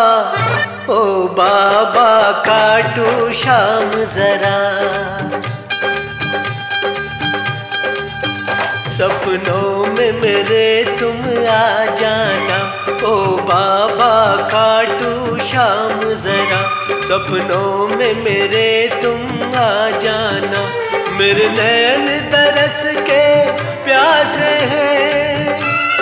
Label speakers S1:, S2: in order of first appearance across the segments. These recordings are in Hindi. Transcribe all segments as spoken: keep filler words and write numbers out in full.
S1: ओ बाबा खाटू श्याम जरा सपनों में मेरे तुम आ जाना। ओ बाबा खाटू श्याम जरा सपनों में मेरे तुम आ जाना। मेरे नैन तरस के प्यासे हैं,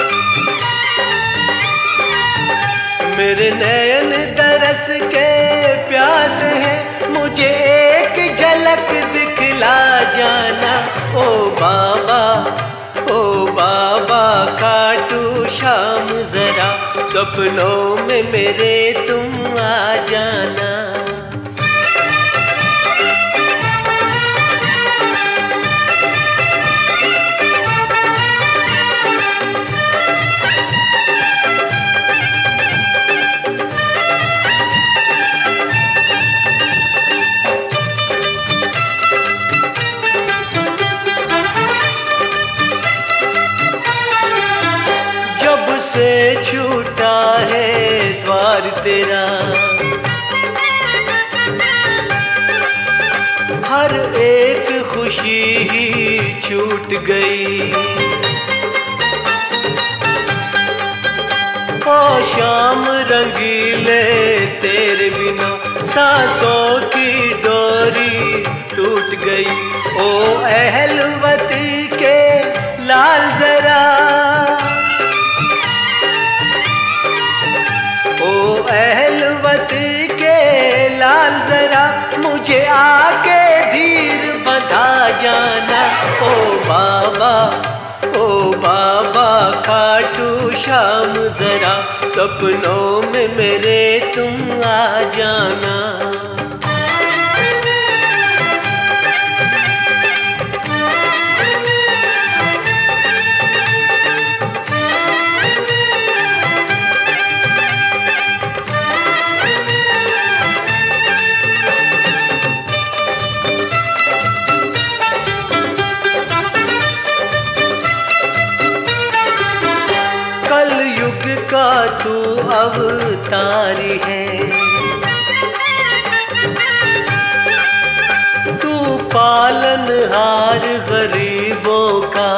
S1: मेरे नैन तरस के प्यासे हैं, मुझे एक झलक दिखला जाना। ओ बाबा ओ बाबा खाटू श्याम जरा सपनों में मेरे तुम आ जाना। से छूटा है द्वार तेरा, हर एक खुशी ही छूट गई। ओ शाम रंगीले तेरे बिना सांसों की डोरी टूट गई। ओ अहलवती के लाल जरा, ओ अहलवती के लाल जरा मुझे आके धीर बंधा जाना। ओ बाबा ओ बाबा खाटू श्याम जरा सपनों में मेरे तुम आ जाना। कलयुग का तू अवतारी है, तू पालनहार गरीबों का,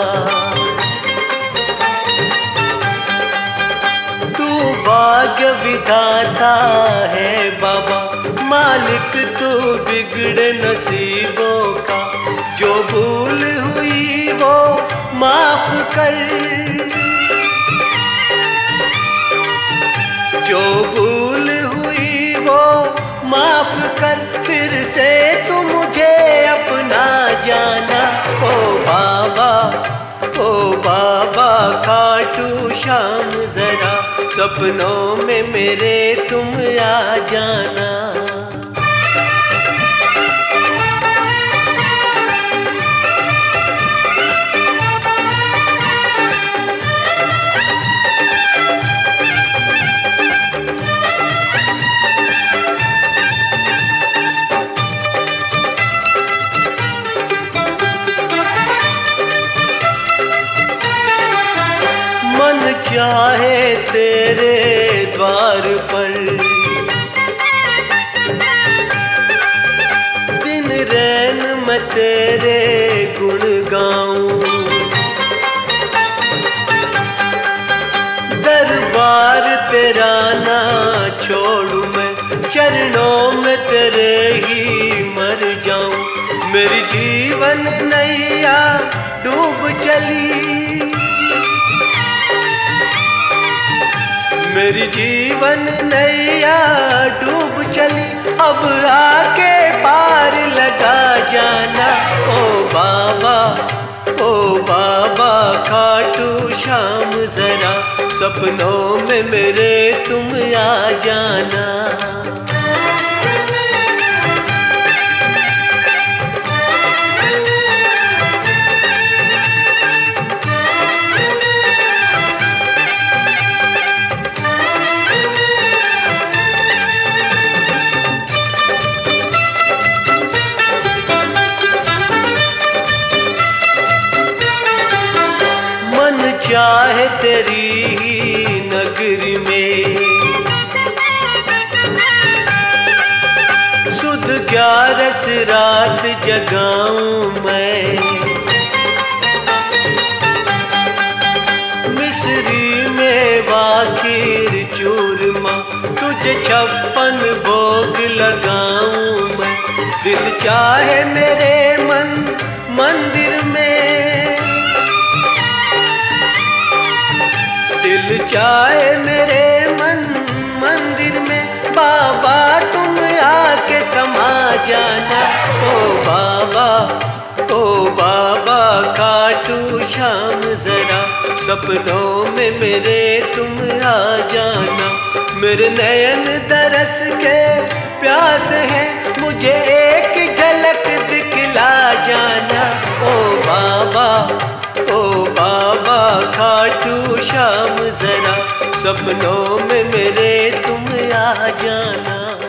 S1: तू भाग्य विधाता है बाबा, मालिक तू बिगड़े नसीबों का। जो भूल हुई वो माफ कर, जो भूल हुई वो माफ कर, फिर से तू मुझे अपना जाना। ओ बाबा ओ बाबा खाटू श्याम जरा सपनों में मेरे तुम आ जाना। मन चाहे तेरे द्वार पर दिन रैन मैं तेरे गुण गाऊं। दरबार तेरा ना छोड़ू मैं, चरणों में तेरे ही मर जाऊं। मेरी जीवन नैया डूब चली, मेरी जीवन नैया डूब चली, अब आके पार लगा जाना। ओ बाबा ओ बाबा खाटू श्याम जरा सपनों में मेरे तुम आ जाना। चाहे तेरी नगरी में क्या रस रात जगाऊं मैं। मिस्री में वाखीर चूरमा तुझे छप्पन भोग लगाऊं मैं। दिल चाहे मेरे मन मंदिर में, दिल चाहे मेरे मन मंदिर में। बाबा तुम आके समा जाना। ओ बाबा ओ बाबा खाटू श्याम जरा सपनों में मेरे तुम आ जाना। मेरे नयन दरस के प्यास है, मुझे एक झलक दिखला जाना। ओ बाबा ओ बाबा खाटू श्याम जरा सपनों में मेरे तुम आ जाना।